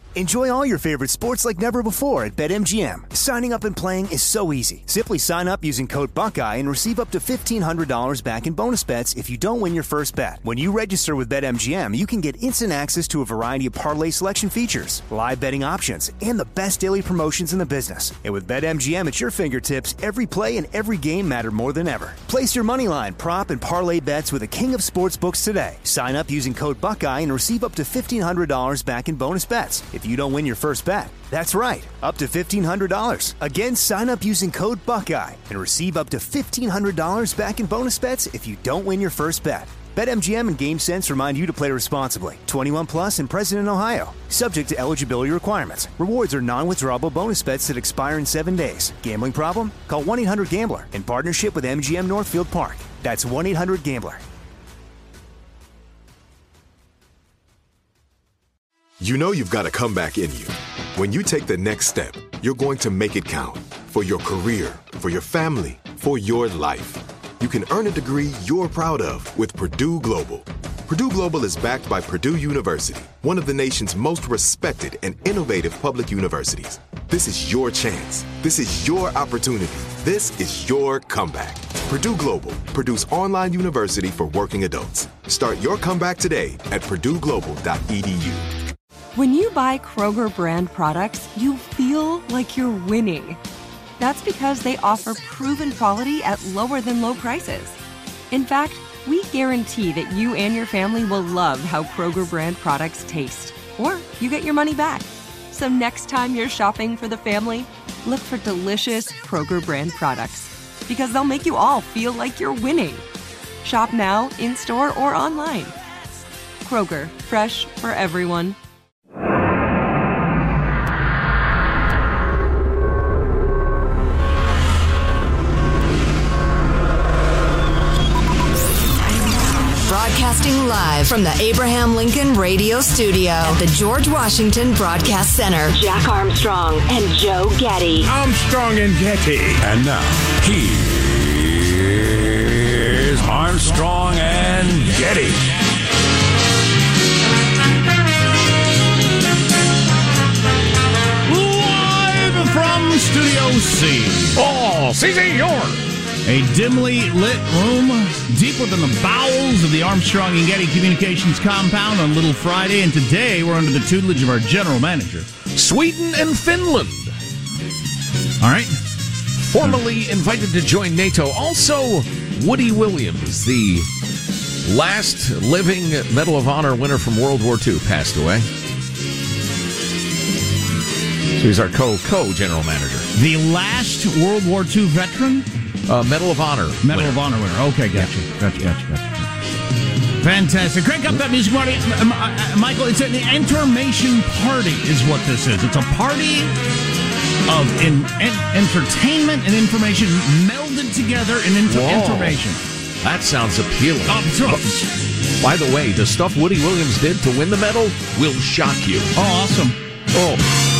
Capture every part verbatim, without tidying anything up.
Enjoy all your favorite sports like never before at BetMGM. Signing up and playing is so easy. Simply sign up using code Buckeye and receive up to fifteen hundred dollars back in bonus bets if you don't win your first bet. When you register with BetMGM, you can get instant access to a variety of parlay selection features, live betting options, and the best daily promotions in the business. And with BetMGM at your fingertips, every play and every game matter more than ever. Place your moneyline, prop, and parlay bets with the king of sportsbooks today. Sign up using code Buckeye and receive up to fifteen hundred dollars back in bonus bets if you don't win your first bet. That's right, up to fifteen hundred dollars. Again, sign up using code Buckeye and receive up to fifteen hundred dollars back in bonus bets if you don't win your first bet. BetMGM and GameSense remind you to play responsibly. twenty-one plus and present in Ohio. Subject to eligibility requirements. Rewards are non-withdrawable bonus bets that expire in seven days. Gambling problem? Call one eight hundred gambler in partnership with M G M Northfield Park. That's one eight hundred gambler. You know you've got a comeback in you. When you take the next step, you're going to make it count. For your career, for your family, for your life. You can earn a degree you're proud of with Purdue Global. Purdue Global is backed by Purdue University, one of the nation's most respected and innovative public universities. This is your chance. This is your opportunity. This is your comeback. Purdue Global, Purdue's online university for working adults. Start your comeback today at purdue global dot e d u. When you buy Kroger brand products, you feel like you're winning. That's because they offer proven quality at lower than low prices. In fact, we guarantee that you and your family will love how Kroger brand products taste, or you get your money back. So next time you're shopping for the family, look for delicious Kroger brand products, because they'll make you all feel like you're winning. Shop now, in-store, or online. Kroger, fresh for everyone. Broadcasting live from the Abraham Lincoln Radio Studio at the George Washington Broadcast Center. Jack Armstrong and Joe Getty. Armstrong and Getty. And now, here's Armstrong and Getty. Live from Studio C. Oh, C C, you're... A dimly lit room deep within the bowels of the Armstrong and Getty Communications compound on Little Friday, and today we're under the tutelage of our general manager. Sweden and Finland. All right. Formally invited to join NATO. Also, Woody Williams, the last living Medal of Honor winner from World War Two, passed away. So he's our co co general manager. The last World War Two veteran? Uh, Medal of Honor. Medal winner. of Honor winner. Okay, gotcha. Yeah. Gotcha, gotcha, gotcha. Fantastic. Crank up that music, Marty. Uh, uh, Michael, it's an intermation party is what this is. It's a party of in, in, entertainment and information melded together in inter- information. That sounds appealing. Oh, By the way, the stuff Woody Williams did to win the medal will shock you. Oh, awesome. Oh.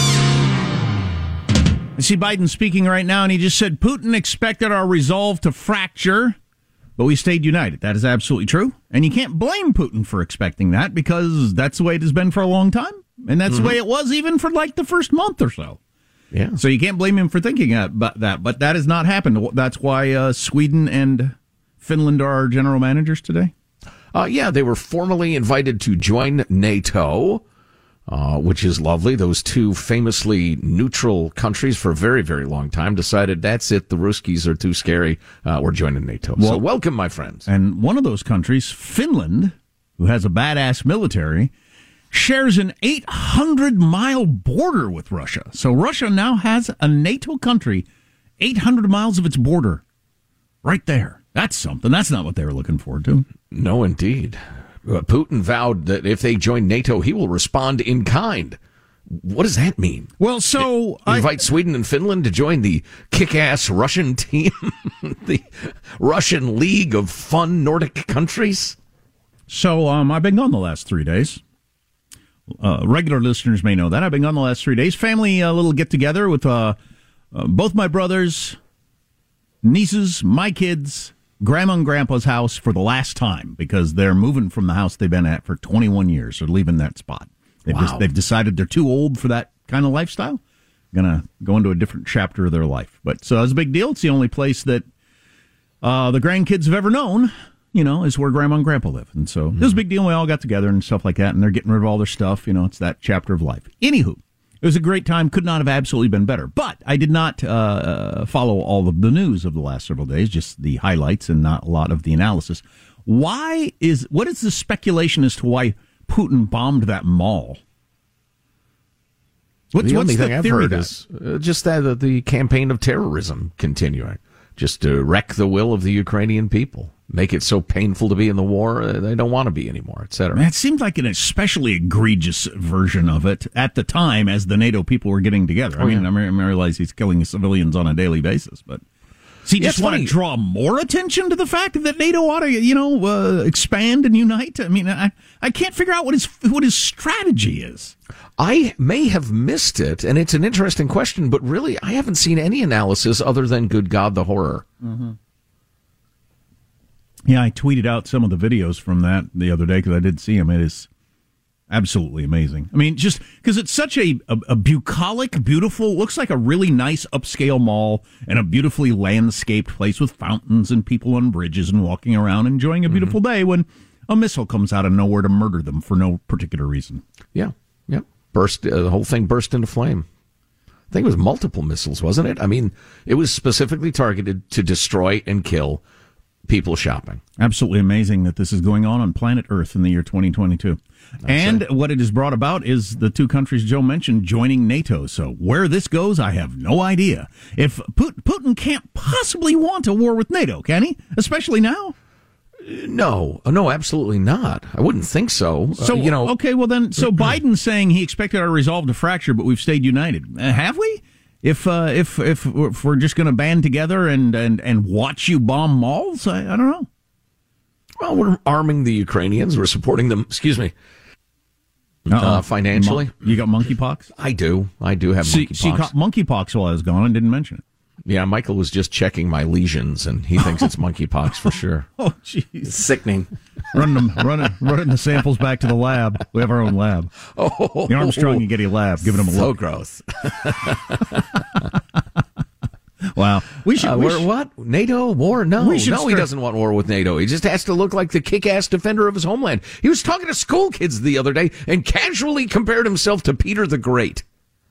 I see Biden speaking right now, and he just said, Putin expected our resolve to fracture, but we stayed united. That is absolutely true. And you can't blame Putin for expecting that, because that's the way it has been for a long time. And that's mm-hmm. the way it was even for like the first month or so. Yeah. So you can't blame him for thinking about that. But that has not happened. That's why uh, Sweden and Finland are our general managers today? Uh, yeah, they were formally invited to join NATO. Uh, which is lovely. Those two famously neutral countries for a very, very long time decided that's it. The Ruskies are too scary. Uh, we're joining NATO. Well, so welcome, my friends. And one of those countries, Finland, who has a badass military, shares an eight hundred mile border with Russia. So Russia now has a NATO country, eight hundred miles of its border right there. That's something. That's not what they were looking forward to. No, indeed. Uh, Putin vowed that if they join NATO, he will respond in kind. What does that mean? Well, so... I, invite Sweden and Finland to join the kick-ass Russian team? The Russian League of Fun Nordic Countries? So, um, I've been gone the last three days. Uh, regular listeners may know that. I've been gone the last three days. Family, a uh, little get-together with uh, uh, both my brothers, nieces, my kids... Grandma and Grandpa's house for the last time, because they're moving from the house they've been at for twenty-one years. They're leaving that spot. They've, wow. just, they've decided they're too old for that kind of lifestyle. Going to go into a different chapter of their life. But so it's a big deal. It's the only place that uh, the grandkids have ever known, you know, is where Grandma and Grandpa live. And so mm-hmm. it was a big deal. We all got together and stuff like that, and they're getting rid of all their stuff. You know, it's that chapter of life. Anywho, it was a great time. Could not have absolutely been better. But I did not uh, follow all of the news of the last several days, just the highlights and not a lot of the analysis. Why is, what is the speculation as to why Putin bombed that mall? What's, the what's only the thing I've theory heard is uh, just that uh, the campaign of terrorism continuing, just to wreck the will of the Ukrainian people, make it so painful to be in the war uh, they don't want to be anymore, et cetera. It seemed like an especially egregious version of it at the time as the NATO people were getting together. I oh, mean, yeah. I realize he's killing civilians on a daily basis, but does he yeah, just want to draw more attention to the fact that NATO ought to, you know, uh, expand and unite? I mean, I, I can't figure out what his what his strategy is. I may have missed it, and it's an interesting question, but really, I haven't seen any analysis other than "Good God, the horror." Mm-hmm. Yeah, I tweeted out some of the videos from that the other day because I did see them. It is absolutely amazing. I mean, just because it's such a, a, a bucolic, beautiful, looks like a really nice upscale mall and a beautifully landscaped place with fountains and people on bridges and walking around enjoying a beautiful mm-hmm. day when a missile comes out of nowhere to murder them for no particular reason. Yeah, yeah. Burst, uh, the whole thing burst into flame. I think it was multiple missiles, wasn't it? I mean, it was specifically targeted to destroy and kill people shopping. Absolutely amazing that this is going on on planet Earth in the year twenty twenty-two. That's and it. What it has brought about is the two countries Joe mentioned joining NATO. So where this goes, I have no idea. If Putin can't possibly want a war with NATO, can he? Especially now? No, no, absolutely not. I wouldn't think so. So, uh, you know, okay, well then, so Biden's saying he expected our resolve to fracture, but we've stayed united. Uh, have we? If uh, if if if we're just going to band together and, and, and watch you bomb malls, I, I don't know. Well, we're arming the Ukrainians. We're supporting them. Excuse me. Uh, financially, Mon- you got monkeypox? I do. I do have see, monkeypox. See, you caught monkeypox while I was gone and didn't mention it. Yeah, Michael was just checking my lesions, and he thinks it's monkeypox for sure. Oh, jeez, it's sickening. Running them, running, running the samples back to the lab. We have our own lab. Oh, the Armstrong and Getty lab, giving them a so look. gross. Wow, we should. Uh, we we're, should what NATO war? No, no, start... he doesn't want war with NATO. He just has to look like the kick-ass defender of his homeland. He was talking to school kids the other day and casually compared himself to Peter the Great.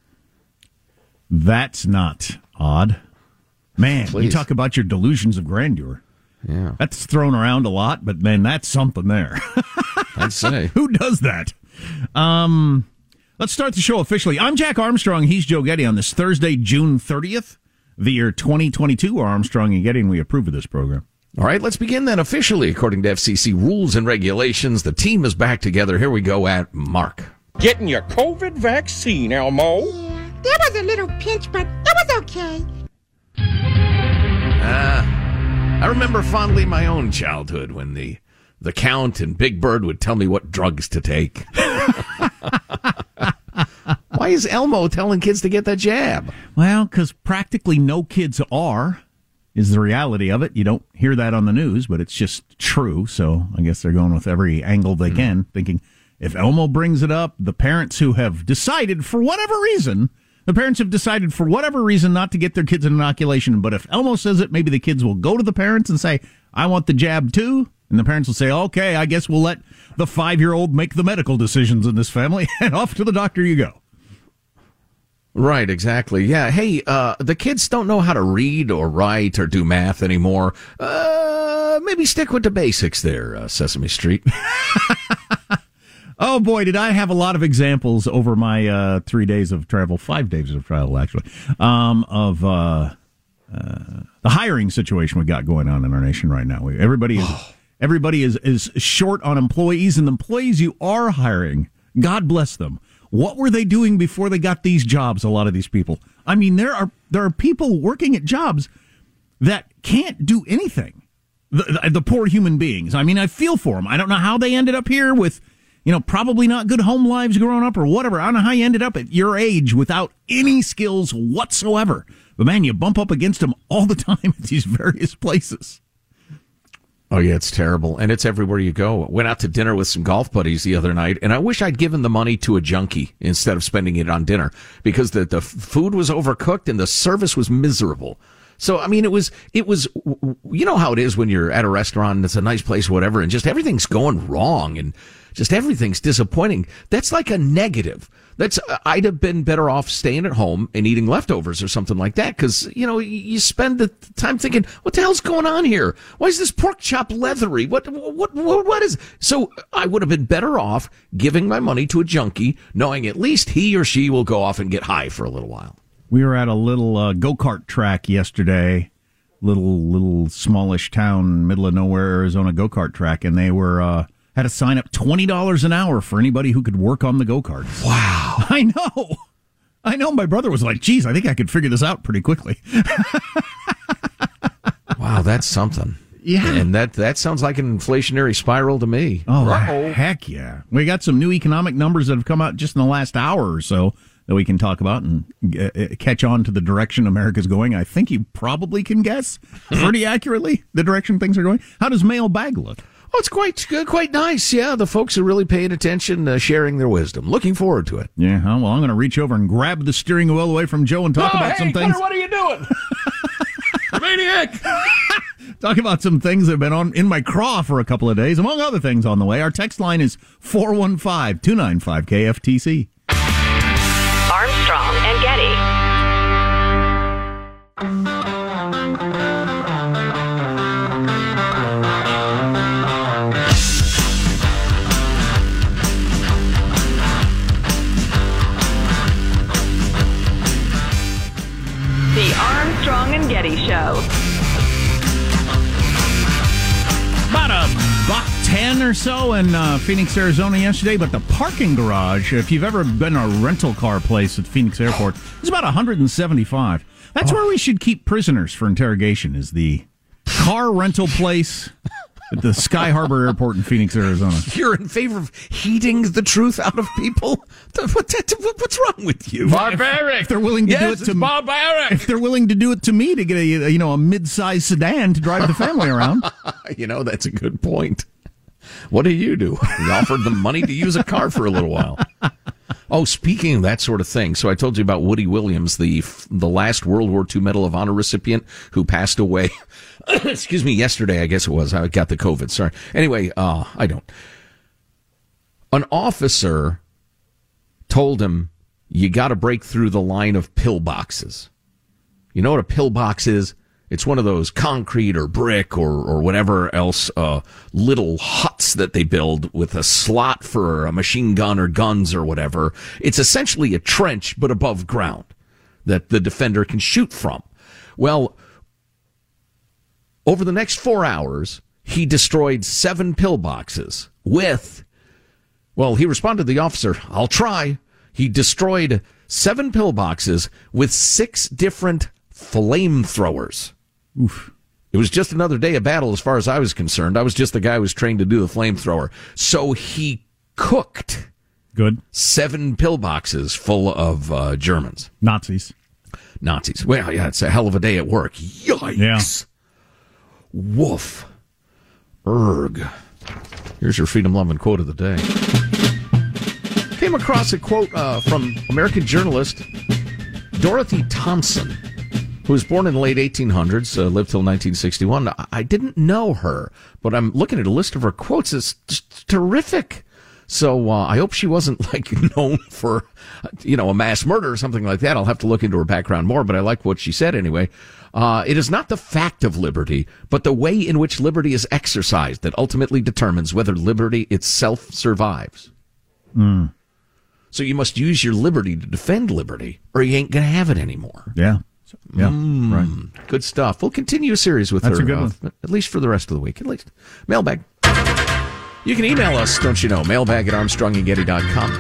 That's not odd. Man, Please. You talk about your delusions of grandeur. Yeah. That's thrown around a lot, but man, that's something there. I'd say. Who does that? Um, let's start the show officially. I'm Jack Armstrong. He's Joe Getty on this Thursday, June thirtieth, the year twenty twenty-two. We're Armstrong and Getty, and we approve of this program. All right, let's begin then officially. According to F C C rules and regulations, the team is back together. Here we go at Mark. Getting your COVID vaccine, Elmo. Yeah, there was a little pinch, but it was okay. Ah, I remember fondly my own childhood when the the Count and Big Bird would tell me what drugs to take. Why is Elmo telling kids to get that jab? Well, because practically no kids are, is the reality of it. You don't hear that on the news, but it's just true. So I guess they're going with every angle they mm. can, thinking if Elmo brings it up, the parents who have decided for whatever reason, the parents have decided for whatever reason not to get their kids an inoculation. But if Elmo says it, maybe the kids will go to the parents and say, I want the jab too. And the parents will say, okay, I guess we'll let the five-year-old make the medical decisions in this family. And off to the doctor you go. Right, exactly. Yeah. Hey, uh, the kids don't know how to read or write or do math anymore. Uh, maybe stick with the basics there, uh, Sesame Street. Oh, boy, did I have a lot of examples over my uh, three days of travel, five days of travel, actually, um, of uh, uh, the hiring situation we got going on in our nation right now. We, everybody is everybody is, is short on employees, and the employees you are hiring, God bless them. What were they doing before they got these jobs, a lot of these people? I mean, there are there are people working at jobs that can't do anything, the, the, the poor human beings. I mean, I feel for them. I don't know how they ended up here with, you know, probably not good home lives growing up or whatever. I don't know how you ended up at your age without any skills whatsoever. But, man, you bump up against them all the time at these various places. Oh, yeah, it's terrible. And it's everywhere you go. Went out to dinner with some golf buddies the other night, and I wish I'd given the money to a junkie instead of spending it on dinner, because the, the food was overcooked and the service was miserable. So, I mean, it was, it was, you know how it is when you're at a restaurant and it's a nice place or whatever, and just everything's going wrong and just everything's disappointing. That's like a negative. That's, I'd have been better off staying at home and eating leftovers or something like that, because, you know, you spend the time thinking, what the hell's going on here? Why is this pork chop leathery? What, what, what, what is? So I would have been better off giving my money to a junkie, knowing at least he or she will go off and get high for a little while. We were at a little uh, go-kart track yesterday, little little smallish town, middle of nowhere, Arizona go-kart track, and they were uh, had to sign up twenty dollars an hour for anybody who could work on the go-karts. Wow. I know. I know. My brother was like, geez, I think I could figure this out pretty quickly. Wow, that's something. Yeah. And that, that sounds like an inflationary spiral to me. Oh, Uh-oh. Heck yeah. We got some new economic numbers that have come out just in the last hour or so that we can talk about and uh, catch on to the direction America's going. I think you probably can guess pretty accurately the direction things are going. How does Mailbag look? Oh, it's quite quite nice. Yeah, the folks are really paying attention, uh, sharing their wisdom. Looking forward to it. Yeah, well, I'm going to reach over and grab the steering wheel away from Joe and talk oh, about hey, some things. What are you doing? Maniac! Talk about some things that have been on in my craw for a couple of days, among other things on the way. Our text line is four one five, two nine five, K F T C. Armstrong and Getty. The Armstrong and Getty Show. About a buck ten or so in uh, Phoenix, Arizona yesterday, but the parking garage, if you've ever been to a rental car place at Phoenix Airport, is about one hundred seventy-five. That's oh. where we should keep prisoners for interrogation, is the car rental place at the Sky Harbor Airport in Phoenix, Arizona. You're in favor of heating the truth out of people? What, what's wrong with you? Barbaric. If they're willing to yes, do it to me, barbaric. If they're willing to do it to me to get a you know a mid-sized sedan to drive the family around, you know that's a good point. What do you do? We offered them money to use a car for a little while. Oh, speaking of that sort of thing, so I told you about Woody Williams, the the last World War Two Medal of Honor recipient who passed away. Excuse me, yesterday, I guess it was. I got the COVID, sorry. Anyway, uh, I don't. An officer told him, you got to break through the line of pillboxes. You know what a pillbox is? It's one of those concrete or brick or, or whatever else, uh, little huts that they build with a slot for a machine gun or guns or whatever. It's essentially a trench, but above ground that the defender can shoot from. Well, over the next four hours, he destroyed seven pillboxes with, well, he responded to the officer, I'll try. He destroyed seven pillboxes with six different flamethrowers. Oof. It was just another day of battle as far as I was concerned. I was just the guy who was trained to do the flamethrower. So he cooked good seven pillboxes full of uh, Germans. Nazis. Nazis. Well, yeah, it's a hell of a day at work. Yikes. Yeah. Woof. Erg. Here's your freedom-loving quote of the day. Came across a quote uh, from American journalist Dorothy Thompson, who was born in the late eighteen hundreds, uh, lived till nineteen sixty-one. I didn't know her, but I'm looking at a list of her quotes. It's just terrific. So uh, I hope she wasn't like known for, you know, a mass murder or something like that. I'll have to look into her background more, but I like what she said anyway. Uh, it is not the fact of liberty, but the way in which liberty is exercised that ultimately determines whether liberty itself survives. Mm. So you must use your liberty to defend liberty, or you ain't going to have it anymore. Yeah. Yeah, mm, right. Good stuff. We'll continue a series with That's her, a good uh, one. at least for the rest of the week. At least. Mailbag. You can email us, don't you know, mailbag at armstrong and getty dot com.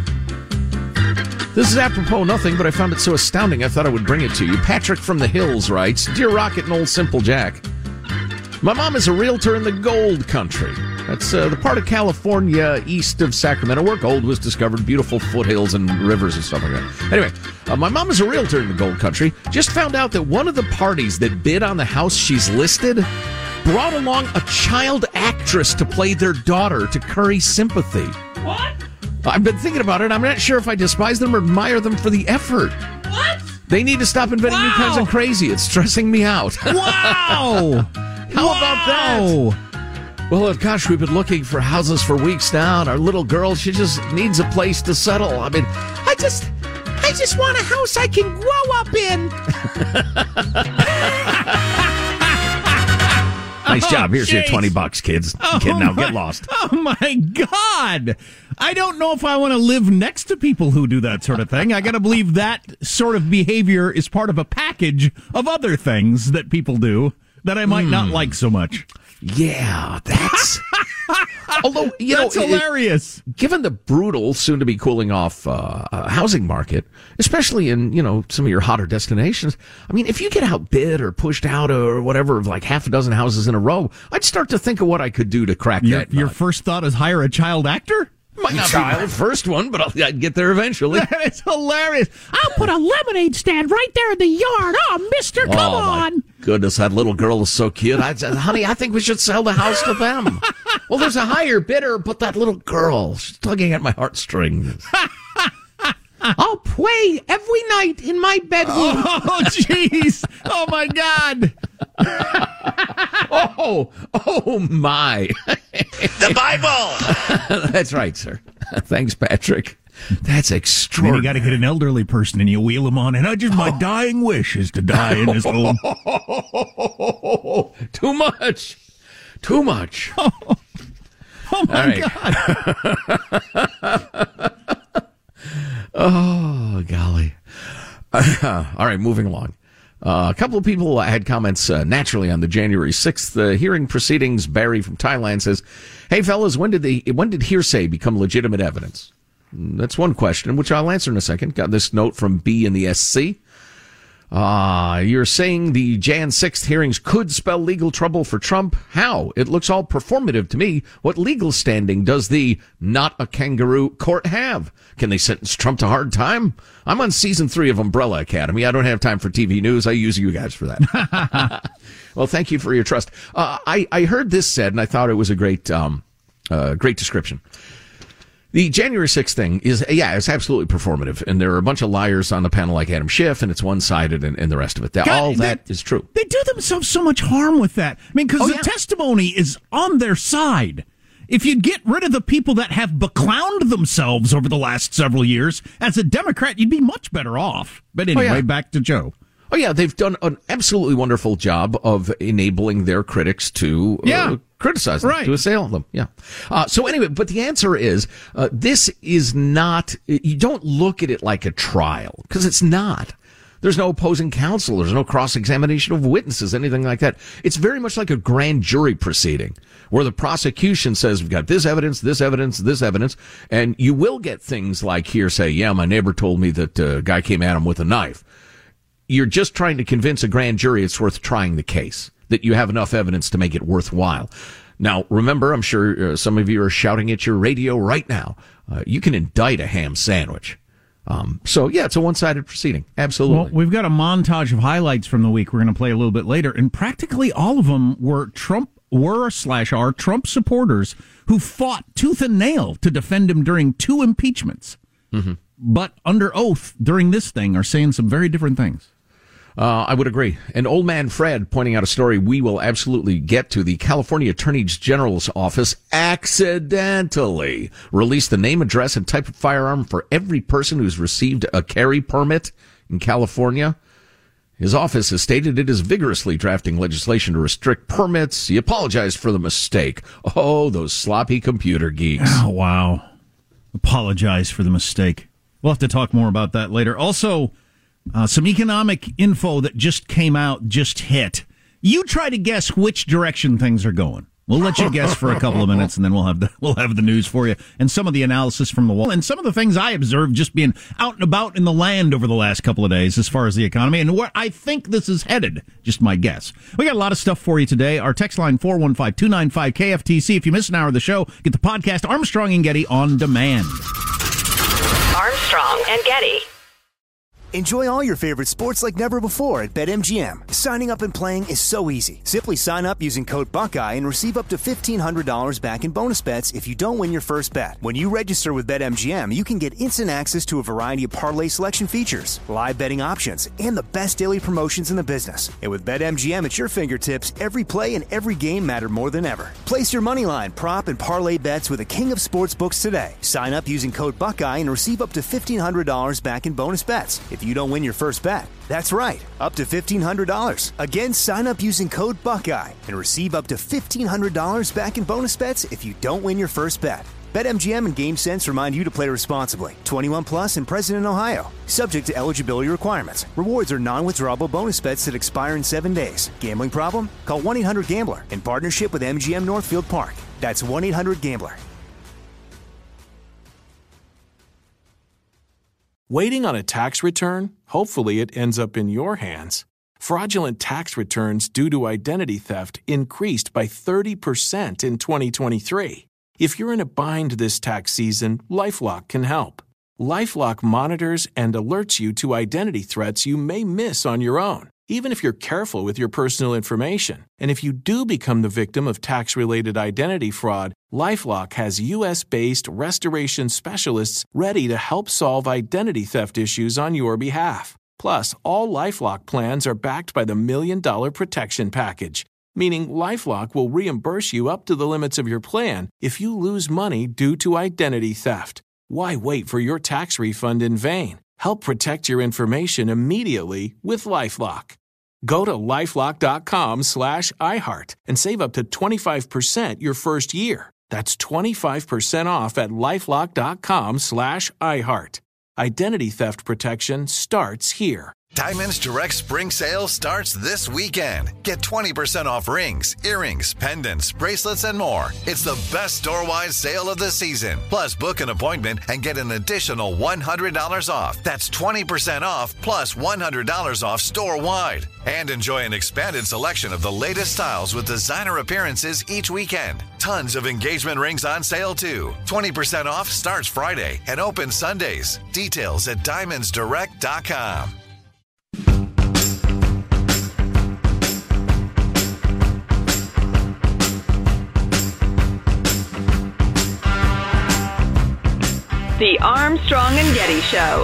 This is apropos nothing, but I found it so astounding I thought I would bring it to you. Patrick from the Hills writes, Dear Rocket and Old Simple Jack, my mom is a realtor in the gold country. That's uh, the part of California east of Sacramento where gold was discovered, beautiful foothills and rivers and stuff like that. Anyway, uh, my mom is a realtor in the gold country. Just found out that one of the parties that bid on the house she's listed brought along a child actress to play their daughter to curry sympathy. What? I've been thinking about it. I'm not sure if I despise them or admire them for the effort. What? They need to stop inventing Wow. new kinds of crazy. It's stressing me out. Wow! How wow. about that? Well, gosh, we've been looking for houses for weeks now, and our little girl, she just needs a place to settle. I mean, I just, I just want a house I can grow up in. nice Oh, job. Here's your jeez. twenty bucks, kids. Oh, Kid, now my- get lost. Oh, my God. I don't know if I want to live next to people who do that sort of thing. I got to believe that sort of behavior is part of a package of other things that people do that I might Hmm. not like so much. Yeah, that's... Although, you That's know, it- hilarious. given the brutal, soon to be cooling off uh, uh, housing market, especially in, you know, some of your hotter destinations, I mean, if you get outbid or pushed out or whatever, like half a dozen houses in a row, I'd start to think of what I could do to crack Your, that. your nut. first thought is hire a child actor? Might not be the first one, but I'll, I'd get there eventually. That is hilarious. I'll put a lemonade stand right there in the yard. Oh, mister, come oh, my on. goodness, that little girl is so cute. I said, honey, I think we should sell the house to them. Well, there's a higher bidder, but that little girl, she's tugging at my heartstrings. I'll play every night in my bedroom. Oh, jeez. Oh, my God. Oh, oh, my. The Bible! That's right, sir. Thanks, Patrick. That's Then you extraordinary. got to get an elderly person and you wheel him on. And I just, my dying wish is to die in his home. Too much. Too much. Oh, my right. God. Oh, golly. All right, moving along. Uh, a couple of people had comments uh, naturally on the January sixth uh, hearing proceedings. Barry from Thailand says, "Hey, fellas, when did the when did hearsay become legitimate evidence?" That's one question, which I'll answer in a second. Got this note from B in the S C. Uh, you're saying the Jan sixth hearings could spell legal trouble for Trump? How? It looks all performative to me. What legal standing does the not a kangaroo court have? Can they sentence Trump to hard time? I'm on season three of Umbrella Academy. I don't have time for T V news. I use you guys for that. Well, thank you for your trust. Uh, I, I heard this said, and I thought it was a great, um, uh, great description. The January sixth thing is, yeah, it's absolutely performative. And there are a bunch of liars on the panel like Adam Schiff, and it's one-sided and, and the rest of it. That, God, all that they- is true. They do themselves so much harm with that. I mean, because Oh, the yeah. testimony is on their side. If you'd get rid of the people that have beclowned themselves over the last several years, as a Democrat, you'd be much better off. But anyway, yeah. back to Joe. Oh, yeah, they've done an absolutely wonderful job of enabling their critics to uh, Yeah. criticize them, Right. to assail them. Yeah. Uh, so anyway, but the answer is, uh, this is not, you don't look at it like a trial, because it's not. There's no opposing counsel. There's no cross-examination of witnesses, anything like that. It's very much like a grand jury proceeding where the prosecution says, we've got this evidence, this evidence, this evidence, and you will get things like hearsay. Yeah, my neighbor told me that a guy came at him with a knife. You're just trying to convince a grand jury it's worth trying the case, that you have enough evidence to make it worthwhile. Now, remember, I'm sure uh, some of you are shouting at your radio right now. Uh, you can indict a ham sandwich. Um, so, yeah, it's a one-sided proceeding. Absolutely. Well, we've got a montage of highlights from the week we're going to play a little bit later, and practically all of them were Trump, were slash are Trump supporters who fought tooth and nail to defend him during two impeachments. Mm-hmm. But under oath during this thing are saying some very different things. Uh, I would agree. And Old Man Fred pointing out a story we will absolutely get to. The California Attorney General's office accidentally released the name, address, and type of firearm for every person who's received a carry permit in California. His office has stated it is vigorously drafting legislation to restrict permits. He apologized for the mistake. Oh, those sloppy computer geeks. Oh, wow. Apologize for the mistake. We'll have to talk more about that later. Also, Uh, some economic info that just came out, just hit. You try to guess which direction things are going. We'll let you guess for a couple of minutes, and then we'll have the we'll have the news for you and some of the analysis from the wall and some of the things I observed just being out and about in the land over the last couple of days as far as the economy and where I think this is headed. Just my guess. We got a lot of stuff for you today. Our text line four one five, two nine five, K F T C. If you miss an hour of the show, get the podcast Armstrong and Getty on demand. Armstrong and Getty. Enjoy all your favorite sports like never before at BetMGM. Signing up and playing is so easy. Simply sign up using code Buckeye and receive up to fifteen hundred dollars back in bonus bets if you don't win your first bet. When you register with BetMGM, you can get instant access to a variety of parlay selection features, live betting options, and the best daily promotions in the business. And with BetMGM at your fingertips, every play and every game matter more than ever. Place your moneyline, prop, and parlay bets with the king of sportsbooks today. Sign up using code Buckeye and receive up to fifteen hundred dollars back in bonus bets if you don't win your first bet. That's right, up to fifteen hundred dollars. Again, sign up using code Buckeye and receive up to fifteen hundred dollars back in bonus bets if you don't win your first bet. BetMGM and GameSense remind you to play responsibly. twenty-one plus and present in Ohio. Subject to eligibility requirements. Rewards are non-withdrawable bonus bets that expire in seven days. Gambling problem? Call one eight hundred gambler in partnership with M G M Northfield Park. That's one eight hundred gambler. Waiting on a tax return? Hopefully it ends up in your hands. Fraudulent tax returns due to identity theft increased by thirty percent in twenty twenty-three. If you're in a bind this tax season, LifeLock can help. LifeLock monitors and alerts you to identity threats you may miss on your own, even if you're careful with your personal information. And if you do become the victim of tax-related identity fraud, LifeLock has U S-based restoration specialists ready to help solve identity theft issues on your behalf. Plus, all LifeLock plans are backed by the Million Dollar Protection Package, meaning LifeLock will reimburse you up to the limits of your plan if you lose money due to identity theft. Why wait for your tax refund in vain? Help protect your information immediately with LifeLock. Go to LifeLock.com slash iHeart and save up to twenty-five percent your first year. That's twenty-five percent off at LifeLock.com slash iHeart. Identity theft protection starts here. Diamonds Direct Spring Sale starts this weekend. Get twenty percent off rings, earrings, pendants, bracelets, and more. It's the best store-wide sale of the season. Plus, book an appointment and get an additional one hundred dollars off. That's twenty percent off plus one hundred dollars off store-wide. And enjoy an expanded selection of the latest styles with designer appearances each weekend. Tons of engagement rings on sale, too. twenty percent off starts Friday and opens Sundays. Details at diamonds direct dot com. The Armstrong and Getty Show.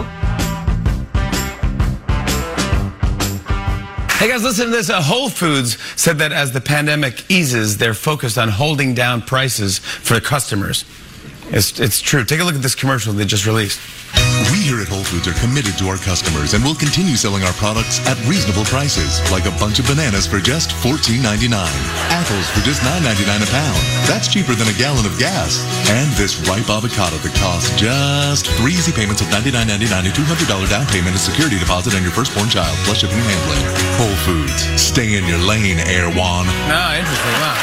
Hey guys, listen to this. Uh, Whole Foods said that as the pandemic eases, they're focused on holding down prices for customers. It's, it's true. Take a look at this commercial they just released. We here at Whole Foods are committed to our customers and will continue selling our products at reasonable prices, like a bunch of bananas for just fourteen ninety-nine, apples for just nine ninety-nine a pound. That's cheaper than a gallon of gas. And this ripe avocado that costs just three easy payments of ninety-nine ninety-nine and two hundred dollars down payment and security deposit on your firstborn child, plus shipping and handling. Whole Foods. Stay in your lane, Erewhon. Oh, interesting. Wow.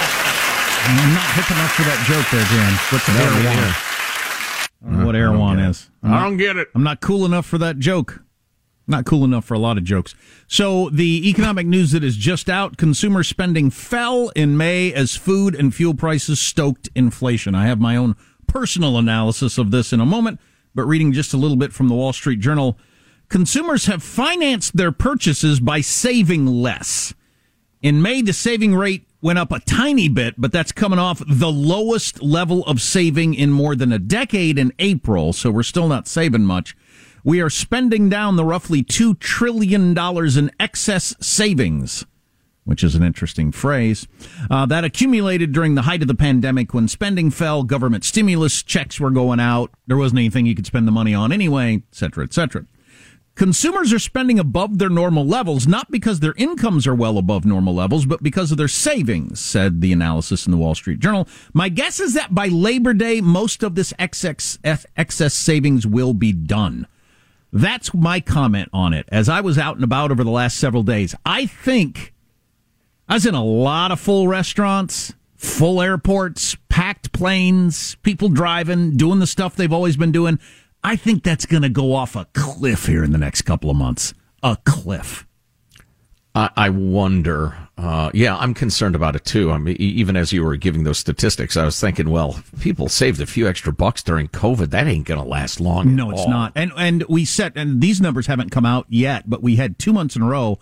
I'm not hip enough for that joke there, Dan. What's an Erewhon? I don't know what Erewhon is. I'm I don't not, get it. I'm not cool enough for that joke. Not cool enough for a lot of jokes. So the economic news that is just out, consumer spending fell in May as food and fuel prices stoked inflation. I have my own personal analysis of this in a moment, but reading just a little bit from the Wall Street Journal, consumers have financed their purchases by saving less. In May, the saving rate went up a tiny bit, but that's coming off the lowest level of saving in more than a decade in April, so we're still not saving much. We are spending down the roughly two trillion dollars in excess savings, which is an interesting phrase, uh, that accumulated during the height of the pandemic when spending fell, government stimulus checks were going out, there wasn't anything you could spend the money on anyway, et cetera, et cetera. Consumers are spending above their normal levels, not because their incomes are well above normal levels, but because of their savings, said the analysis in the Wall Street Journal. My guess is that by Labor Day, most of this excess, excess savings will be done. That's my comment on it. As I was out and about over the last several days, I think I was in a lot of full restaurants, full airports, packed planes, people driving, doing the stuff they've always been doing. I think that's going to go off a cliff here in the next couple of months. A cliff. I, I wonder. Uh, yeah, I'm concerned about it too. I mean, even as you were giving those statistics, I was thinking, well, if people saved a few extra bucks during COVID. That ain't going to last long. No, at it's all. not. And and we set, and these numbers haven't come out yet, but we had two months in a row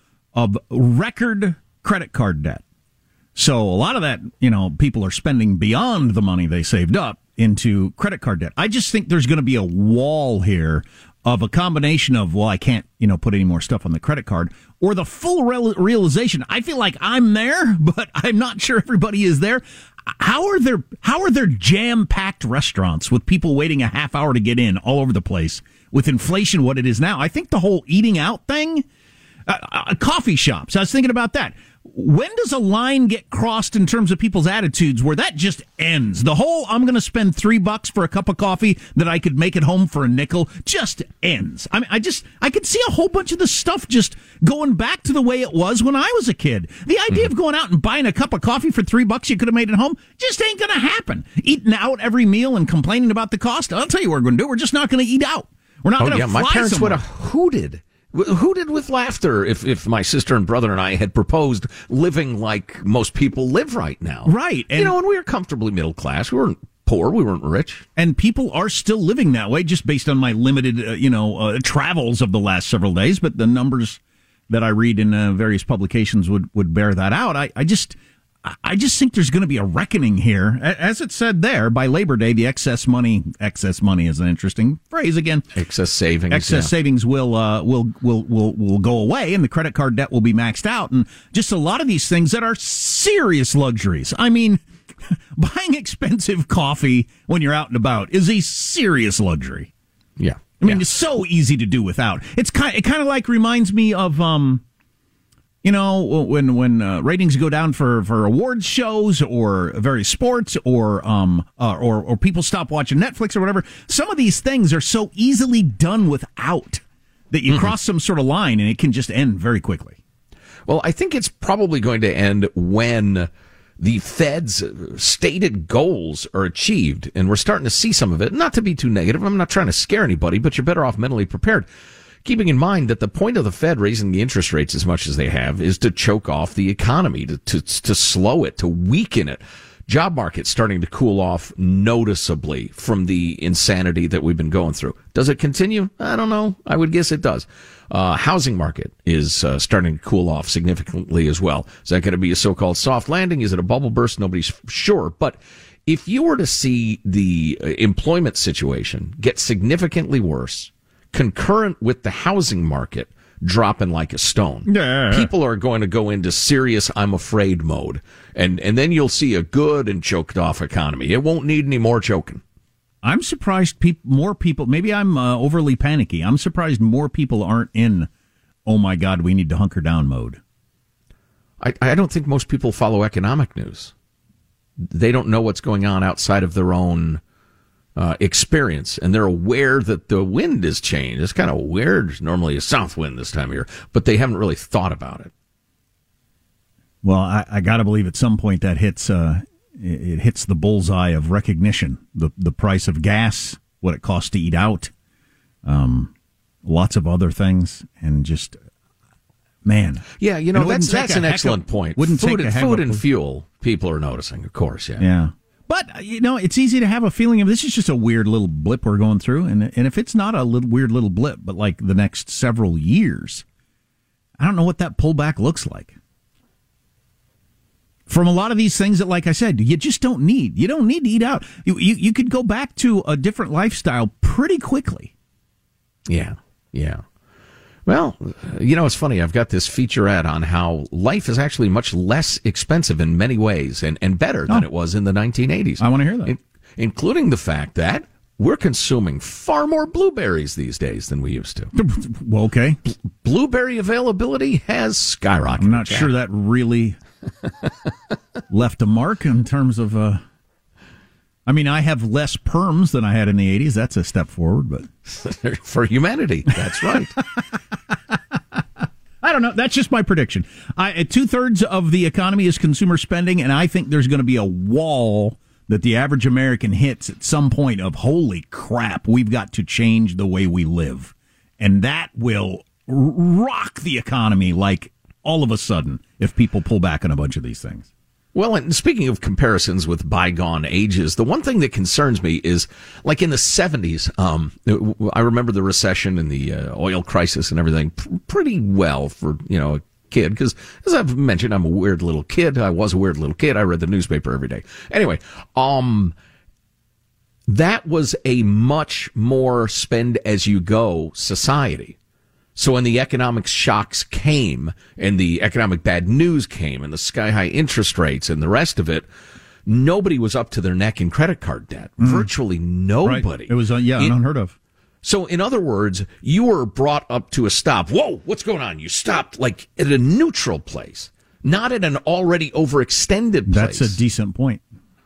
of record credit card debt. So a lot of that, you know, people are spending beyond the money they saved up into credit card debt. I just think there's going to be a wall here of a combination of, well, I can't, you know, put any more stuff on the credit card, or the full real- realization. I feel like I'm there, but I'm not sure everybody is there. How are there, how are there jam-packed restaurants with people waiting a half hour to get in all over the place with inflation what it is now? I think the whole eating out thing, uh, uh, coffee shops, I was thinking about that. When does a line get crossed in terms of people's attitudes where that just ends? The whole I'm going to spend three bucks for a cup of coffee that I could make at home for a nickel just ends. I mean, I just, I could see a whole bunch of this stuff just going back to the way it was when I was a kid. The idea mm-hmm. of going out and buying a cup of coffee for three bucks you could have made at home just ain't going to happen. Eating out every meal and complaining about the cost, I'll tell you what we're going to do. We're just not going to eat out. We're not oh, going to yeah, fly my parents somewhere. would have hooted. Hooted with laughter if, if my sister and brother and I had proposed living like most people live right now. Right. And, you know, and we were comfortably middle class. We weren't poor. We weren't rich. And people are still living that way just based on my limited, uh, you know, uh, travels of the last several days. But the numbers that I read in uh, various publications would, would bear that out. I, I just... I just think there's going to be a reckoning here. As it said there, by Labor Day, the excess money, excess money is an interesting phrase again. Excess savings. Excess yeah. savings will, uh, will, will, will, will go away and the credit card debt will be maxed out. And just a lot of these things that are serious luxuries. I mean, buying expensive coffee when you're out and about is a serious luxury. Yeah. I mean, yeah. it's so easy to do without. It's kind, it kind of like reminds me of, um, you know, when when uh, ratings go down for, for awards shows or various sports or um uh, or or people stop watching Netflix or whatever, some of these things are so easily done without that you mm-hmm. cross some sort of line and it can just end very quickly. Well, I think it's probably going to end when the Fed's stated goals are achieved, and we're starting to see some of it. Not to be too negative, I'm not trying to scare anybody, but you're better off mentally prepared. Keeping in mind that the point of the Fed raising the interest rates as much as they have is to choke off the economy, to, to, to slow it, to weaken it. Job market's starting to cool off noticeably from the insanity that we've been going through. Does it continue? I don't know. I would guess it does. Uh, housing market is uh, starting to cool off significantly as well. Is that going to be a so-called soft landing? Is it a bubble burst? Nobody's sure. But if you were to see the employment situation get significantly worse, concurrent with the housing market dropping like a stone, yeah. people are going to go into serious I'm afraid mode. And and then you'll see a good and choked off economy. It won't need any more choking. I'm surprised peop- more people, maybe I'm uh, overly panicky. I'm surprised more people aren't in, oh my God, we need to hunker down mode. I, I don't think most people follow economic news. They don't know what's going on outside of their own Uh, experience, and they're aware that the wind has changed. It's kind of weird. There's normally a south wind this time of year, but they haven't really thought about it. Well, I, I got to believe at some point that hits uh, it, it hits the bullseye of recognition. The the price of gas, what it costs to eat out, um, lots of other things, and just man, yeah, you know that's that's an excellent of, point. Wouldn't food take and a food of, and fuel, people are noticing, of course. Yeah, yeah. But, you know, it's easy to have a feeling of this is just a weird little blip we're going through. And and if it's not a little weird little blip, but like the next several years, I don't know what that pullback looks like. From a lot of these things that, like I said, you just don't need. You don't need to eat out. You, you, you could go back to a different lifestyle pretty quickly. Yeah, yeah. Well, you know, it's funny. I've got this featurette on how life is actually much less expensive in many ways and, and better than oh. it was in the nineteen eighties. I want to hear that. In, including the fact that we're consuming far more blueberries these days than we used to. Well, okay. B- blueberry availability has skyrocketed. I'm not Jack. sure that really left a mark in terms of... Uh, I mean, I have less perms than I had in the eighties. That's a step forward, but for humanity, that's right. I don't know. That's just my prediction. I, two thirds of the economy is consumer spending, and I think there's going to be a wall that the average American hits at some point of, holy crap, we've got to change the way we live. And that will rock the economy like all of a sudden if people pull back on a bunch of these things. Well, and speaking of comparisons with bygone ages, the one thing that concerns me is, like in the seventies, um, I remember the recession and the uh, oil crisis and everything pr- pretty well for, you know, a kid. Because, as I've mentioned, I'm a weird little kid. I was a weird little kid. I read the newspaper every day. Anyway, um, that was a much more spend-as-you-go society. So when the economic shocks came and the economic bad news came and the sky-high interest rates and the rest of it, nobody was up to their neck in credit card debt. Mm. Virtually nobody. Right. It was, uh, yeah, it, unheard of. So in other words, you were brought up to a stop. Whoa, what's going on? You stopped like at a neutral place, not at an already overextended place. That's a decent point.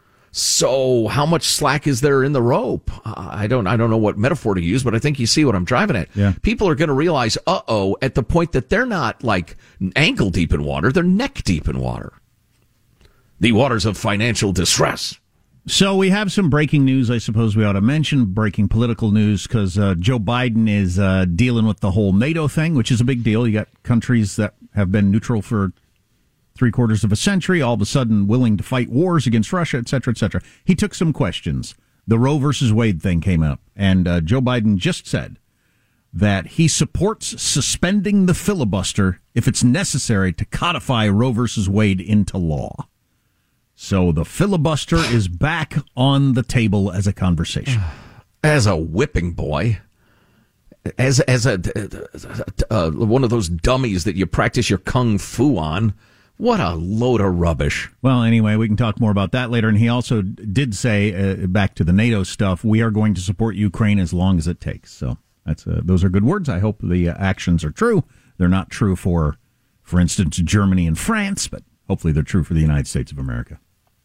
So how much slack is there in the rope? Uh, I don't, I don't know what metaphor to use, but I think you see what I'm driving at. Yeah. People are going to realize, uh-oh, at the point that they're not like ankle deep in water, they're neck deep in water. The waters of financial distress. So we have some breaking news, I suppose we ought to mention, breaking political news, because uh, Joe Biden is uh, dealing with the whole NATO thing, which is a big deal. You got countries that have been neutral for three quarters of a century, all of a sudden willing to fight wars against Russia, et cetera, et cetera. He took some questions. The Roe versus Wade thing came up, and uh, Joe Biden just said that he supports suspending the filibuster if it's necessary to codify Roe versus Wade into law. So the filibuster is back on the table as a conversation. As a whipping boy. As as a uh, one of those dummies that you practice your kung fu on. What a load of rubbish. Well, anyway, we can talk more about that later. And he also did say, uh, back to the NATO stuff, we are going to support Ukraine as long as it takes. So that's uh, those are good words. I hope the uh, actions are true. They're not true for, for instance, Germany and France, but hopefully they're true for the United States of America.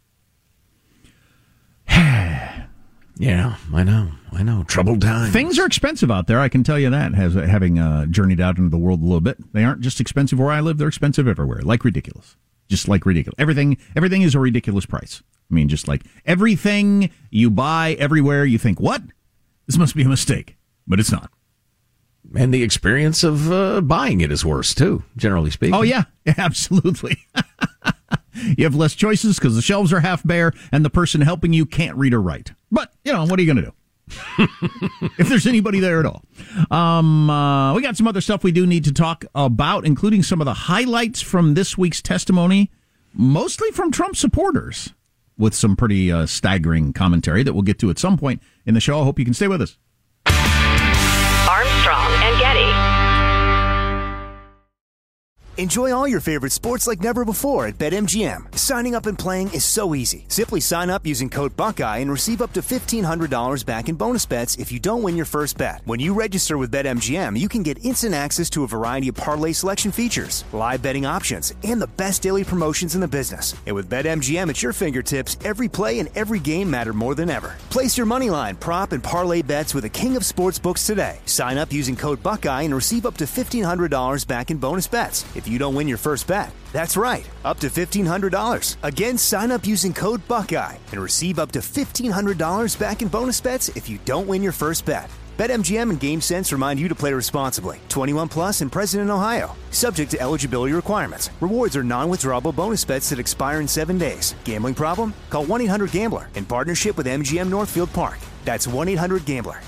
Yeah, I know. I know. Troubled times. Things are expensive out there. I can tell you that, has, having uh, journeyed out into the world a little bit. They aren't just expensive where I live. They're expensive everywhere. Like ridiculous. Just like ridiculous. Everything, everything is a ridiculous price. I mean, just like everything you buy everywhere, you think, what? This must be a mistake. But it's not. And the experience of uh, buying it is worse, too, generally speaking. Oh, yeah. Absolutely. You have less choices because the shelves are half bare and the person helping you can't read or write. But, you know, what are you going to do? If there's anybody there at all. Um, uh, we got some other stuff we do need to talk about, including some of the highlights from this week's testimony, mostly from Trump supporters, with some pretty uh, staggering commentary that we'll get to at some point in the show. I hope you can stay with us. Armstrong and Getty. Enjoy all your favorite sports like never before at BetMGM. Signing up and playing is so easy. Simply sign up using code Buckeye and receive up to fifteen hundred dollars back in bonus bets if you don't win your first bet. When you register with BetMGM, you can get instant access to a variety of parlay selection features, live betting options, and the best daily promotions in the business. And with BetMGM at your fingertips, every play and every game matter more than ever. Place your moneyline, prop, and parlay bets with the king of sportsbooks today. Sign up using code Buckeye and receive up to fifteen hundred dollars back in bonus bets if you don't win your first bet. That's right, up to fifteen hundred dollars. Again, sign up using code Buckeye and receive up to fifteen hundred dollars back in bonus bets if you don't win your first bet. BetMGM and GameSense remind you to play responsibly. twenty-one plus and present in Ohio. Subject to eligibility requirements. Rewards are non-withdrawable bonus bets that expire in seven days. Gambling problem? Call one eight hundred gambler in partnership with M G M Northfield Park. That's one eight hundred gambler.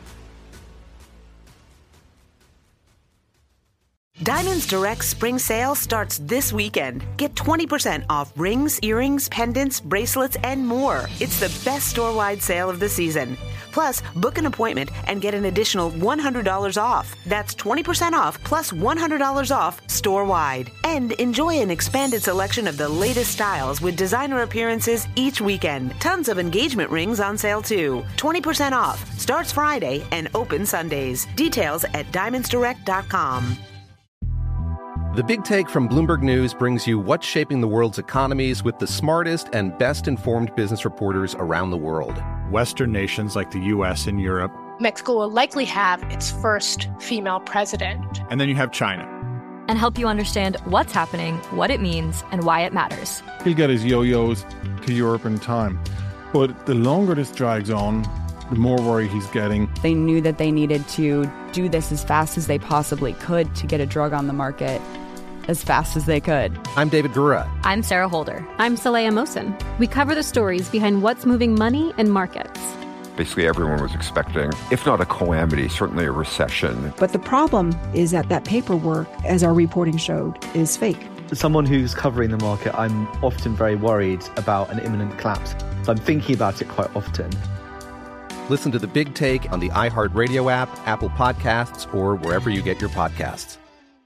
Diamonds Direct spring sale starts this weekend. Get twenty percent off rings, earrings, pendants, bracelets, and more. It's the best store-wide sale of the season. Plus, book an appointment and get an additional one hundred dollars off. That's twenty percent off plus one hundred dollars off store-wide. And enjoy an expanded selection of the latest styles with designer appearances each weekend. Tons of engagement rings on sale too. twenty percent off. Starts Friday and open Sundays. Details at diamonds direct dot com. The Big Take from Bloomberg News brings you what's shaping the world's economies with the smartest and best-informed business reporters around the world. Western nations like the U S and Europe. Mexico will likely have its first female president. And then you have China. And help you understand what's happening, what it means, and why it matters. He'll get his yo-yos to Europe in time. But the longer this drags on, the more worry he's getting. They knew that they needed to do this as fast as they possibly could to get a drug on the market. as fast as they could. I'm David Gura. I'm Sarah Holder. I'm Saleha Mohsen. We cover the stories behind what's moving money and markets. Basically, everyone was expecting, if not a calamity, certainly a recession. But the problem is that that paperwork, as our reporting showed, is fake. As someone who's covering the market, I'm often very worried about an imminent collapse. So I'm thinking about it quite often. Listen to The Big Take on the iHeartRadio app, Apple Podcasts, or wherever you get your podcasts.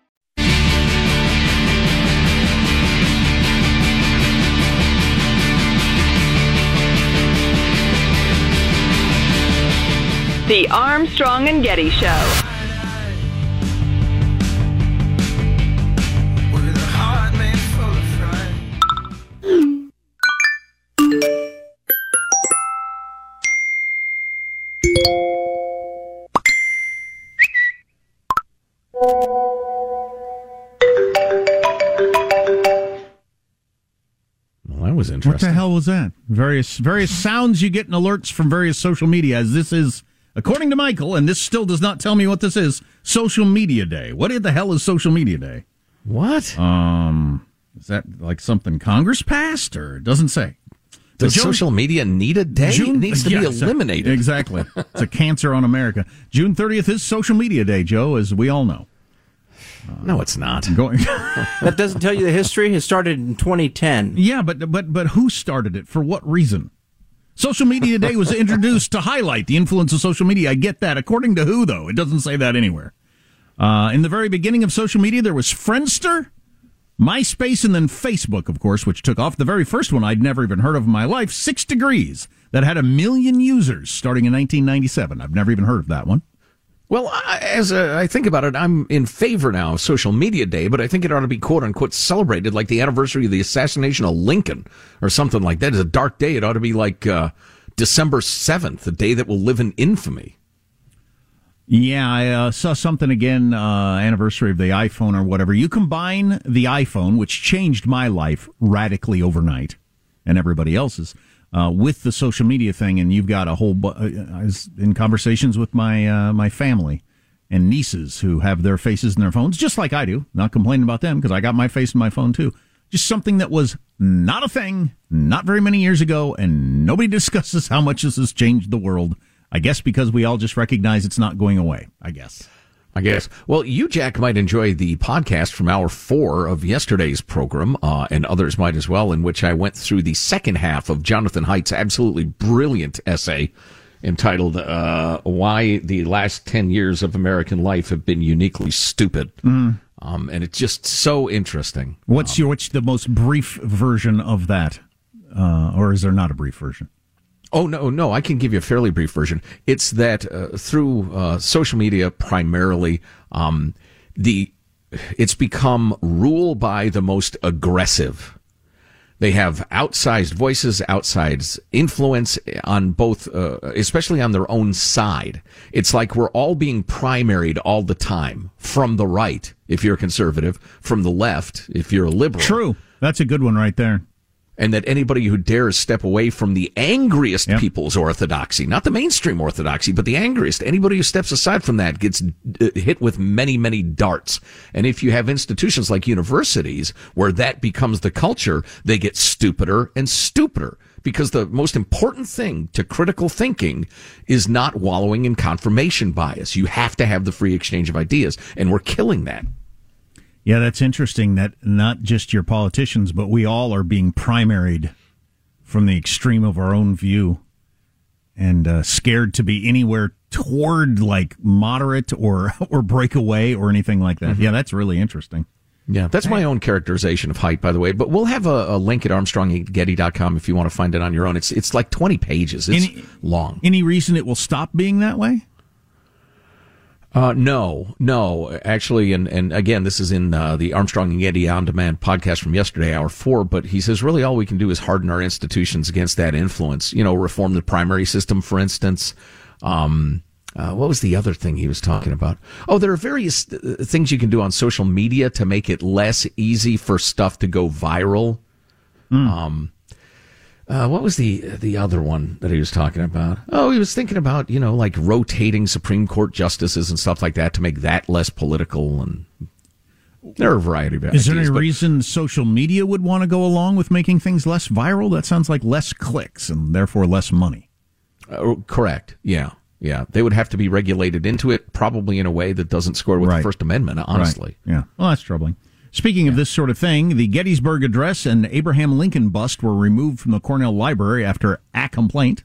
The Armstrong and Getty Show. Well, that was interesting. What the hell was that? Various various sounds you get in alerts from various social media, as this is, according to Michael, and this still does not tell me what this is, Social Media Day. What the hell is Social Media Day? What? Um, is that like something Congress passed, or it doesn't say? Does June, social media need a day? June, it needs to yeah, be eliminated. Exactly. It's a cancer on America. June thirtieth is Social Media Day, Joe, as we all know. Uh, no, it's not. Going. That doesn't tell you the history. It started in twenty ten. Yeah, but but but who started it? For what reason? Social Media Day was introduced to highlight the influence of social media. I get that. According to who, though? It doesn't say that anywhere. Uh, in the very beginning of social media, there was Friendster, MySpace, and then Facebook, of course, which took off. The very first one I'd never even heard of in my life, Six Degrees, that had a million users starting in nineteen ninety-seven. I've never even heard of that one. Well, I, as a, I think about it, I'm in favor now of Social Media Day, but I think it ought to be quote-unquote celebrated like the anniversary of the assassination of Lincoln or something like that. It's a dark day. It ought to be like uh, December seventh, the day that will live in infamy. Yeah, I uh, saw something again, uh, anniversary of the iPhone or whatever. You combine the iPhone, which changed my life radically overnight, and everybody else's, uh, with the social media thing, and you've got a whole... Bu- I was in conversations with my uh, my family and nieces who have their faces in their phones, just like I do. Not complaining about them, because I got my face in my phone, too. Just something that was not a thing, not very many years ago, and nobody discusses how much this has changed the world. I guess because we all just recognize it's not going away, I guess. I guess. Well, you, Jack, might enjoy the podcast from hour four of yesterday's program, uh, and others might as well, in which I went through the second half of Jonathan Haidt's absolutely brilliant essay entitled uh, Why the Last ten Years of American Life Have Been Uniquely Stupid. Mm. Um, and it's just so interesting. What's um, your what's the most brief version of that? Uh, or is there not a brief version? Oh, no, no, I can give you a fairly brief version. It's that uh, through uh, social media primarily, um, the it's become rule by the most aggressive. They have outsized voices, outsized influence on both, uh, especially on their own side. It's like we're all being primaried all the time, from the right, if you're a conservative, from the left, if you're a liberal. True. That's a good one right there. And that anybody who dares step away from the angriest yep. people's orthodoxy, not the mainstream orthodoxy, but the angriest, anybody who steps aside from that gets hit with many, many darts. And if you have institutions like universities where that becomes the culture, they get stupider and stupider. Because the most important thing to critical thinking is not wallowing in confirmation bias. You have to have the free exchange of ideas, and we're killing that. Yeah, that's interesting that not just your politicians, but we all are being primaried from the extreme of our own view and uh, scared to be anywhere toward like moderate or or break away or anything like that. Mm-hmm. Yeah, that's really interesting. Yeah, that's my own characterization of Haidt, by the way. But we'll have a, a link at armstrong and getty dot com if you want to find it on your own. It's it's like twenty pages. It's any, long. Any reason it will stop being that way? Uh, no, no, actually, and, and again, this is in uh, the Armstrong and Getty On Demand podcast from yesterday, hour four, but he says really all we can do is harden our institutions against that influence. You know, reform the primary system, for instance. Um, uh, what was the other thing he was talking about? Oh, there are various th- things you can do on social media to make it less easy for stuff to go viral. Mm. Um, Uh, what was the the other one that he was talking about? Oh, he was thinking about, you know, like rotating Supreme Court justices and stuff like that to make that less political. And There are a variety of Is ideas. there any but- reason social media would want to go along with making things less viral? That sounds like less clicks and therefore less money. Uh, correct. Yeah. Yeah. They would have to be regulated into it, probably in a way that doesn't score with Right. the First Amendment, honestly. Right. Yeah. Well, that's troubling. Speaking of this sort of thing, the Gettysburg Address and Abraham Lincoln bust were removed from the Cornell Library after a complaint.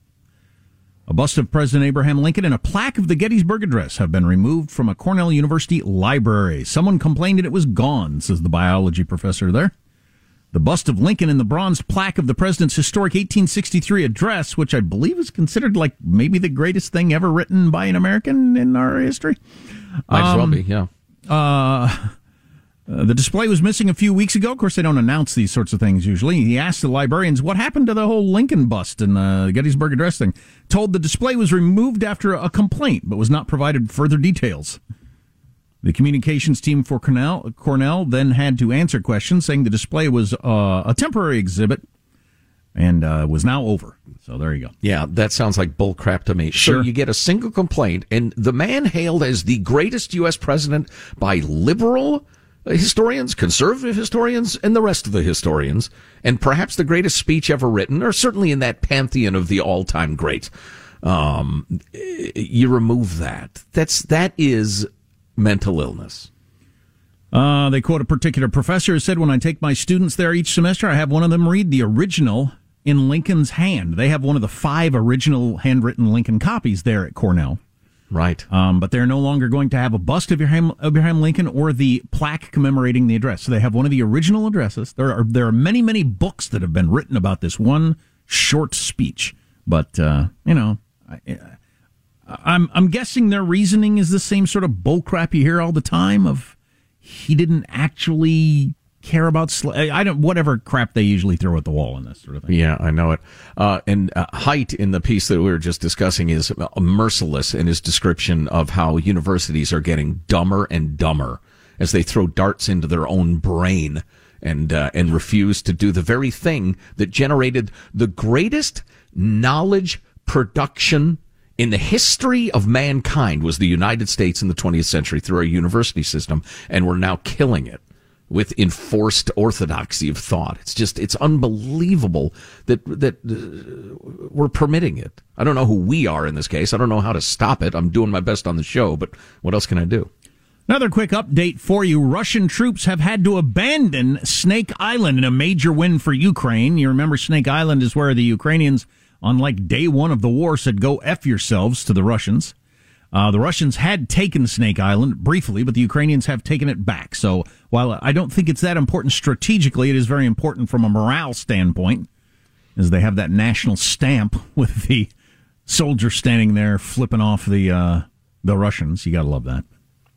A bust of President Abraham Lincoln and a plaque of the Gettysburg Address have been removed from a Cornell University library. Someone complained that it was gone, says the biology professor there. The bust of Lincoln and the bronze plaque of the president's historic eighteen sixty-three address, which I believe is considered like maybe the greatest thing ever written by an American in our history. Might as well Um, be, yeah. Uh, uh, the display was missing a few weeks ago. Of course, they don't announce these sorts of things usually. He asked the librarians what happened to the whole Lincoln bust and the Gettysburg Address thing. Told the display was removed after a complaint, but was not provided further details. The communications team for Cornell, Cornell then had to answer questions, saying the display was uh, a temporary exhibit and uh, was now over. So there you go. Yeah, that sounds like bull crap to me. Sure. So you get a single complaint, and the man hailed as the greatest U S president by liberal historians, conservative historians, and the rest of the historians, and perhaps the greatest speech ever written, or certainly in that pantheon of the all-time greats. Um, you remove that. That's that is mental illness. Uh, they quote a particular professor who said, when I take my students there each semester, I have one of them read the original in Lincoln's hand. They have one of the five original handwritten Lincoln copies there at Cornell. Right. Um, but they're no longer going to have a bust of Abraham, Abraham Lincoln or the plaque commemorating the address. So they have one of the original addresses. There are there are many, many books that have been written about this one short speech. But, uh, you know, I, I'm I'm guessing their reasoning is the same sort of bullcrap you hear all the time of he didn't actually care about sl- I don't whatever crap they usually throw at the wall in this sort of thing. Yeah, I know it. Uh, and uh, Haidt in the piece that we were just discussing is merciless in his description of how universities are getting dumber and dumber as they throw darts into their own brain and uh, and refuse to do the very thing that generated the greatest knowledge production in the history of mankind was the United States in the twentieth century through our university system, and we're now killing it with enforced orthodoxy of thought. It's just, it's unbelievable that that uh, we're permitting it. I don't know who we are in this case. I don't know how to stop it. I'm doing my best on the show, but what else can I do? Another quick update for you. Russian troops have had to abandon Snake Island in a major win for Ukraine. You remember Snake Island is where the Ukrainians, on like day one of the war, said, go F yourselves to the Russians. Uh, the Russians had taken Snake Island briefly, but the Ukrainians have taken it back. So while I don't think it's that important strategically, it is very important from a morale standpoint, as they have that national stamp with the soldier standing there flipping off the uh, the Russians. You got to love that.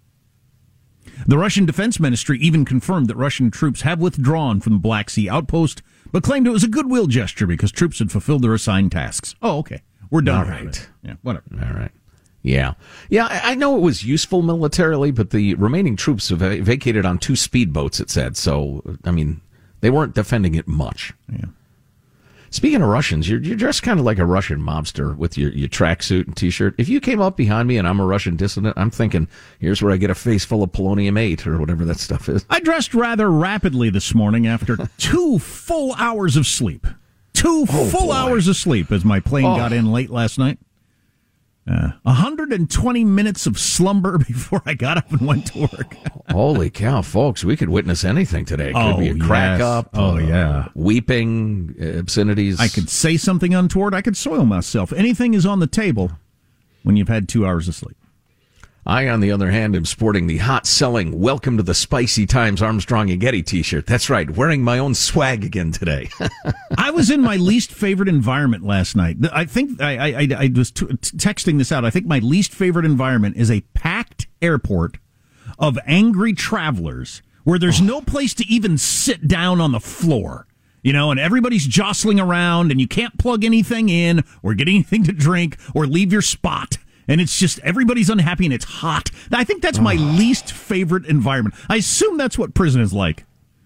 The Russian Defense Ministry even confirmed that Russian troops have withdrawn from the Black Sea outpost, but claimed it was a goodwill gesture because troops had fulfilled their assigned tasks. Oh, okay. We're done. All right. Yeah, whatever. All right. Yeah. Yeah, I I know it was useful militarily, but the remaining troops have vacated on two speedboats, it said. So, I mean, they weren't defending it much. Yeah. Speaking of Russians, you're, you're dressed kind of like a Russian mobster with your, your tracksuit and T-shirt. If you came up behind me and I'm a Russian dissident, I'm thinking, here's where I get a face full of polonium eight or whatever that stuff is. I dressed rather rapidly this morning after two full hours of sleep. Two Oh, full boy. hours of sleep as my plane Oh. got in late last night. Uh, one hundred twenty minutes of slumber before I got up and went to work. Holy cow, folks, we could witness anything today. It could Oh, be a crack yes. up. Oh, uh, yeah. Weeping, obscenities. I could say something untoward. I could soil myself. Anything is on the table when you've had two hours of sleep. I, on the other hand, am sporting the hot-selling Welcome to the Spicy Times Armstrong and Getty t-shirt. That's right, wearing my own swag again today. I was in my least favorite environment last night. I think I, I, I was t- texting this out. I think my least favorite environment is a packed airport of angry travelers where there's oh. no place to even sit down on the floor. You know, and everybody's jostling around and you can't plug anything in or get anything to drink or leave your spot. And it's just, everybody's unhappy and it's hot. I think that's my oh. least favorite environment. I assume that's what prison is like.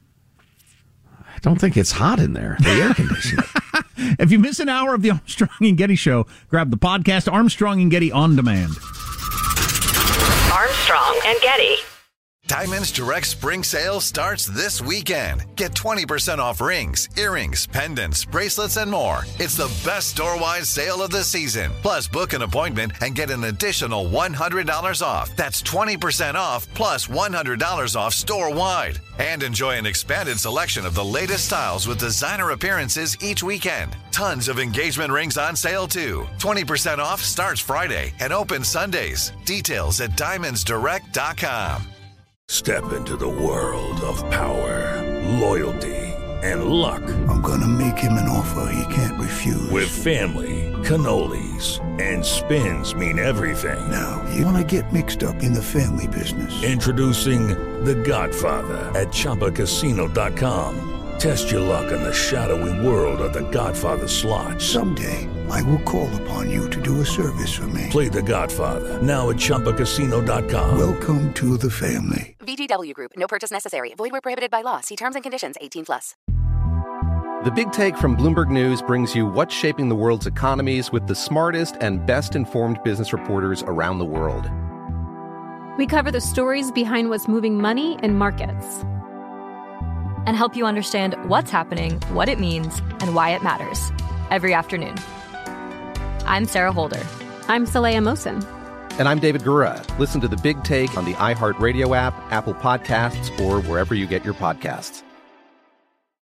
I don't think it's hot in there. The air conditioning. If you miss an hour of the Armstrong and Getty Show, grab the podcast Armstrong and Getty On Demand. Armstrong and Getty. Diamonds Direct Spring Sale starts this weekend. Get twenty percent off rings, earrings, pendants, bracelets, and more. It's the best store-wide sale of the season. Plus, book an appointment and get an additional one hundred dollars off. That's twenty percent off plus one hundred dollars off store-wide. And enjoy an expanded selection of the latest styles with designer appearances each weekend. Tons of engagement rings on sale, too. twenty percent off starts Friday and opens Sundays. Details at diamonds direct dot com. Step into the world of power, loyalty, and luck. I'm gonna make him an offer he can't refuse. With family, cannolis, and spins mean everything. Now, you wanna get mixed up in the family business. Introducing The Godfather at Chumba Casino dot com. Test your luck in the shadowy world of The Godfather slot. Someday, I will call upon you to do a service for me. Play The Godfather, now at Chumba Casino dot com. Welcome to the family. V G W Group. No purchase necessary. Void where prohibited by law. See terms and conditions. eighteen plus. The Big Take from Bloomberg News brings you what's shaping the world's economies with the smartest and best-informed business reporters around the world. We cover the stories behind what's moving money and markets, and help you understand what's happening, what it means, and why it matters every afternoon. I'm Sarah Holder. I'm Saleha Mohsin. And I'm David Gura. Listen to The Big Take on the iHeartRadio app, Apple Podcasts, or wherever you get your podcasts.